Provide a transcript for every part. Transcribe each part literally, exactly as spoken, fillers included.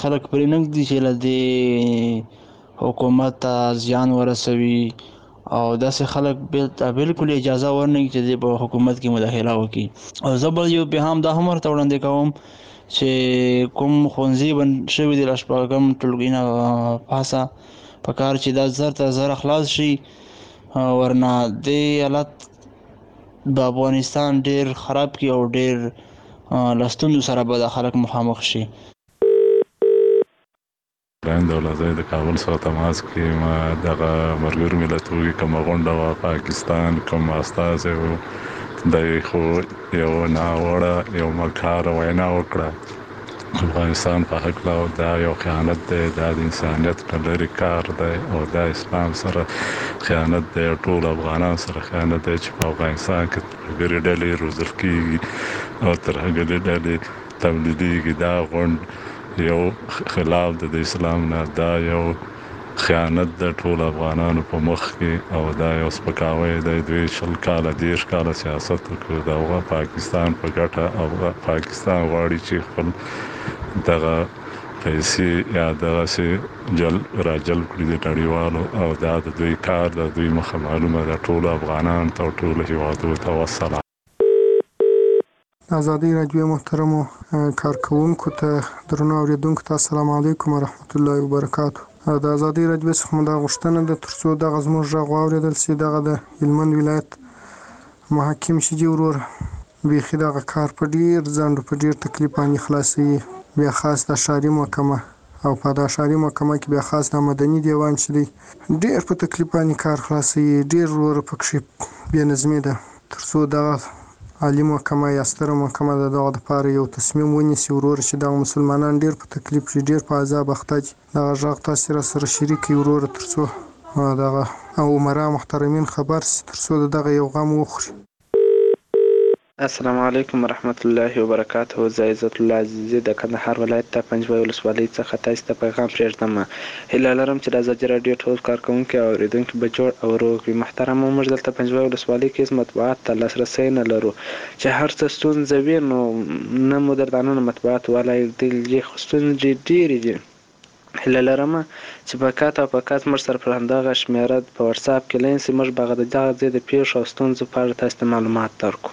خلک پرې نږدي چې له دې حکومت ته زیان ورسوي او داسې خلک بالکل اجازه ورنکړي چې د په حکومت کې مداخله وکړي. او زه بل یو پیغام دا هم ورته وړاندې کوم چې کوم ښوونځي بند شوي دي له شپږم ټولګي نه پاسه په کار چې دا زر تر زره خلاص شي، ورنه دې حالت د افغانستان ډیر خراب کی او ډیر له ستونزو سره به د خلک مخامخ شي. لاین دولتزی د کابل سره تماس کې ما دغه ملګرو ملتونو کومه غونډه وه پاکستان کوم استازی و دی خو یو ناوړه یو مکاره وینا وکړه افغانستان په هکله او دا یو خیانت دی، دا د انسانیت نه لرې کار دی او دا اسلام سره خیانت دی، ټول افغانان سره خیانت دی چې په افغانستان کې ترهګرې ډلې روزل کېږي او ترهګرې ډلې تولیدېږي. دا غونډ یو خلاف د اسلام نه، دا یو خیانت د ټول افغانانو په مخ کې او دا یو سپکاوی دی. دوی شل کاله دېرش کاله سیاست وکړ د پاکستان په ګټه او پاکستان غواړي چې خپل دغه پیسې یا دغسې جل راجلب کړي د نړیوالو او دا د دوی کار د دوی مخه معلومه ده ټولو افغانانو ته او ټولو هیوادونو ته. والسلام. ازادي راډیو محترمو کارکونکو ته درنو اوریدونکو ته السلام علیکم ورحمت الله وبرکاتو. د ازادي راډیو څخه مو دا غوښتنه ده ترڅو دغه زموږ غږ واورېدل شي، دغه د هلمند ولایت محاکم شجي ورور بیخي دغه کار په ډیر ځنډ په ډیر تکلیف باندې خلاصوي، بیا خاص د ښاري محکمه او په دا ښاري محکمه کې بیا خاص د مدني دیوان چې دی ډیر په تکلیف باندې کار خلاصوي، ډیر ورور پکښې بې نظمي ده ترڅو دغه عالي محکمه یا ستره محکمه د دغه دپاره یو تصمیم ونیسي ورور چې دغه مسلمانان ډیر په تکلیف شي، ډیر په عذاب اخته دي. دغه غږ تاسې را سره شریک کړئ ورور ترڅو دغه او عمرا محترمین خبر شي ترڅو د دغه یو غم وخوري. السلام علیکم ورحمت الله وبرکاته. زه عزت الله عزیزی د کندهار ولایت د پنجوای ولسوالۍ څخه تاسو ته پیغام پرېږدم. هیله لرم چې د ازادي راډیو ټول کارکوونکي او اورېدونکي به جوړ او روغ وي. محترمه موږ دلته پنجوای ولسوالۍ کې مطبوعات ته لاسرسی نه لرو چې هر څه ستونزه وي نو نه مو در دننه مطبوعات ولایدلي، خو ستونزې ډېرې دي. هیله لرم چې په کات او په کات موږ سره پر همدغه شمېره په واتساپ کې لاین سي، موږ به د دغه ځای د پیښو او ستونزو په اړه تاسو ته معلومات درکړو.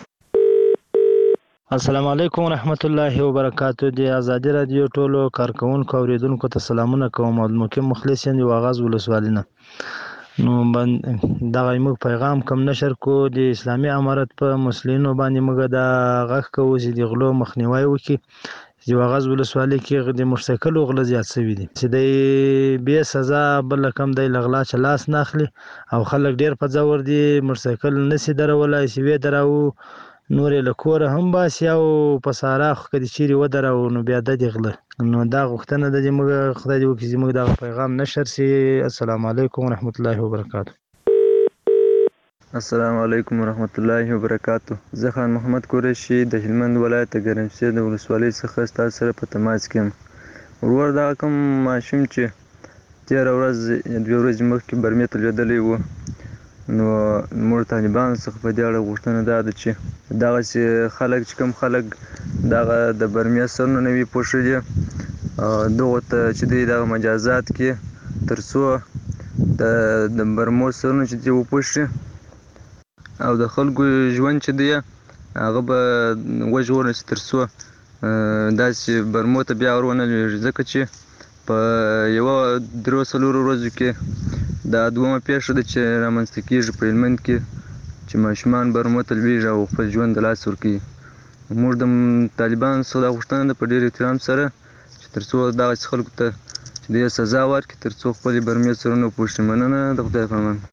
السلام علیکم ورحمت الله وبرکاتو. د ازادي راډیو ټولو کارکونکو اوریدونکو ته سلامونه کوم او مقیم مخلص یم د واغاز ولسوالۍ نه. نو دغه موږ پیغام کم نشر کو د اسلامي امارت په مسلمانانو باندې موږ دا غږ کوو چې د غلو مخنیوي وکړي. د واغاز ولسوالۍ کې د موټرسایکل غله زیات شوي دي چې د بې سزا بل کم دی له غلا چې لاس نه اخلي او خلک ډیر په ځور دي، موټرسایکل نشي درولی چې ویې دراوه نور له کوره هم باسي او په سارا خو که د چیرې ودروو نو بیا د دې غله. نو دا غوښتنه ده چې موږ خدای دې وکړي چې موږ دغه پیغام نشر سي. السلام علیکم ورحمت الله وبرکاتو. السلام علیکم ورحمت الله وبرکاتو. زه خان محمد قریشي د هلمند ولایت د ګرمسیر د ولسوالۍ څخه ستاسو سره په تماس کې یم. ورور دغه کوم ماشوم چې تېره ورځ دوې ورځې مخکې برمې ته لوېدلی و، نو موږ طالبانو څخه په دې اړه غوښتنه دا ده چې دغسې خلک چې کوم خلک دغه د برمې سرونه نه وي پوښلي دغو ته چې دوی دغه مجازات کړي تر څو د برمو سرونه چې دوی وپوښي او د خلکو ژوند چې دی هغه به وژغورل شي تر څو داسې برمو ته بیا ور ونه لوېږي، ځکه چې په یوه درېو څلورو ورځو کې دا دومره پیښه ده چې رامنځته کېږي په هلمند کې چې ماشومان برمو ته لوېږي او خپل ژوند د لاسه ورکوي. موږ د طالبانو څخه دا غوښتنه ده په ډېر احترام سره چې تر څو دغسې خلکو ته چې دوی سزا ورکړي تر څو خپلې برمې سرونه وپوښي. مننه، د خدای په امان.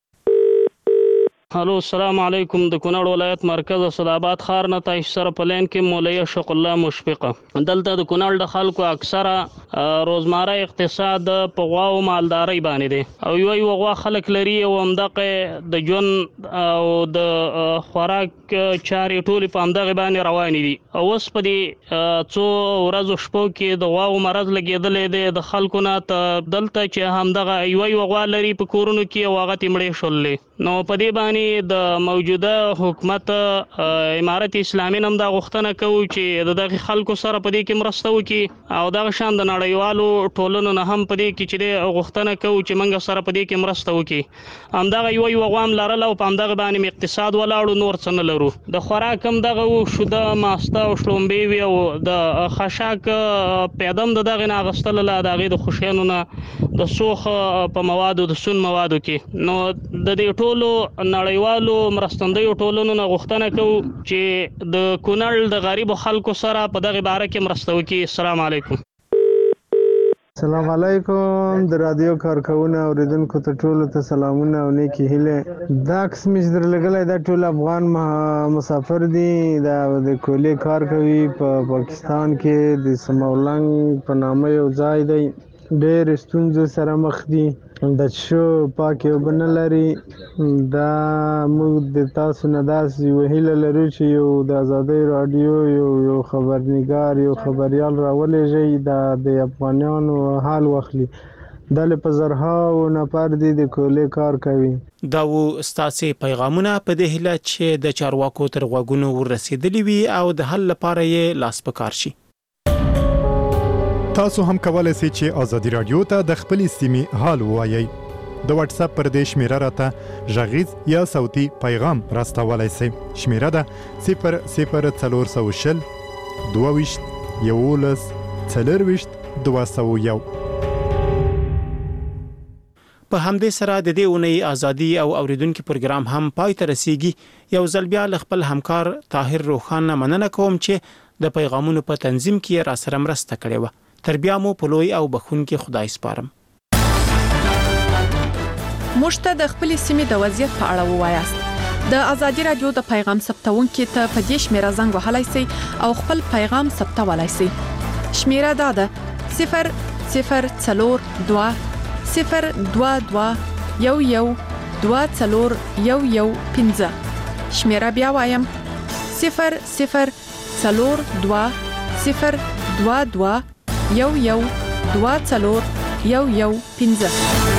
الو السلام علیکم. د کونړ ولایت مرکز اسداباد ښار نه تاسو سره په لین کې مولوي اشق الله مشفقه. دلته د کونړ د خلکو اکثره روزمره اقتصاد په غوا او مالدارۍ باندې دی او یو یو غوا خلک لري او همدغه د ژوند او د خوراک چارې ټولې په همدغه باندې روانې دي. او اوس په دې څو ورځو شپو کې د غواو مرض لګېدلی دی د خلکو نه ته دلته چې همدغه یو یو غوا لري په کورونو کې او هغه تې مړې شولې. نو په دې باندې د موجوده حکومت امارت اسلامي نم دا غوښتنه کوي چې د دغه خلکو سره په دې کې مرسته وکړي او دغه شان د نړیوالو ټولنو نه هم په دې کې چې غوښتنه کوي چې موږ سره په دې کې مرسته وکړي همدغه یو یو غوام لرل او په همدغه باندې اقتصاد ولاړو نور څه نه لرو د خوراک هم دغه شوده ماسته او شلومبې وي او د خشاک پیدم د دغه نه اغوستل له دغه د خوشیانو نه د سوخ په موادو د سون موادو کې نو د دې ټولو نړیوالو مرستندویو ټولنو نه غوښتنه کوو چې د کونړ د غریبو خلکو سره په دغه باره کې مرسته وکړي. السلام علیکم. السلام علیکم د رادیو کارکونه اوریدونکو ته ټولو ته سلامونه او نیکی هیله. دا قسم چې در لګلای دا ټول افغان مسافر دي دا د کولی کار کوي په پاکستان کې د سمولنګ په نامه یو ځای دی ډېر ستونزو سره مخ دي د شو پاک یو بنه لري دا موږ د تاسو نه داسې یو هیله لرو چې یو د ازادۍ رادیو یو یو خبرنګار یو خبریال راولېږي دا د افغانانو حال واخلي دا له په زرهاو نفر دي د کولی کار کوي. دا و ستاسې پیغامونه په دې هیله چې د چارواکو تر غوږونو ورسېدلي وي او د حل لپاره یې لاس په کار شي. تاسو هم کولای شئ چې ازادي رادیو ته د خپلې سیمې حال ووایئ. د واتس اپ پر دې شمیره راته غږیز یا صوتي پیغام راستولای شئ. شمیره ده صفر صفر څلور سوه شل دوه ویشت یولس څلرویشت دوه سوه یو. په همدې سره د دې اونۍ ازادي او اوریدونکو پروګرام هم پای ته رسیږي. یو ځل بیا له خپل همکار طاهر روخان مننه کوم چې د پیغامونو په تنظیم کې را سره مرسته کړې و. تر بیا مو په لوی او بخښونکي خدای سپارم. موږ ته د خپل سیمې د وضعیت په اړه ووایاست. د ازادي رادیو د پیغام ثبتونکو ته په دې شمیره زنګ وهلای شئ او خپل پیغام ثبتولای شئ. شمیره دا ده صفر صفر څلور دوه صفر دوه دوه یو یو دوه څلور یو یو پنځه. شمیره بیا وایم صفر صفر څلور دوه صفر دوه دوه یو یو دوه څلور یو یو پنځه.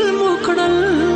مکړل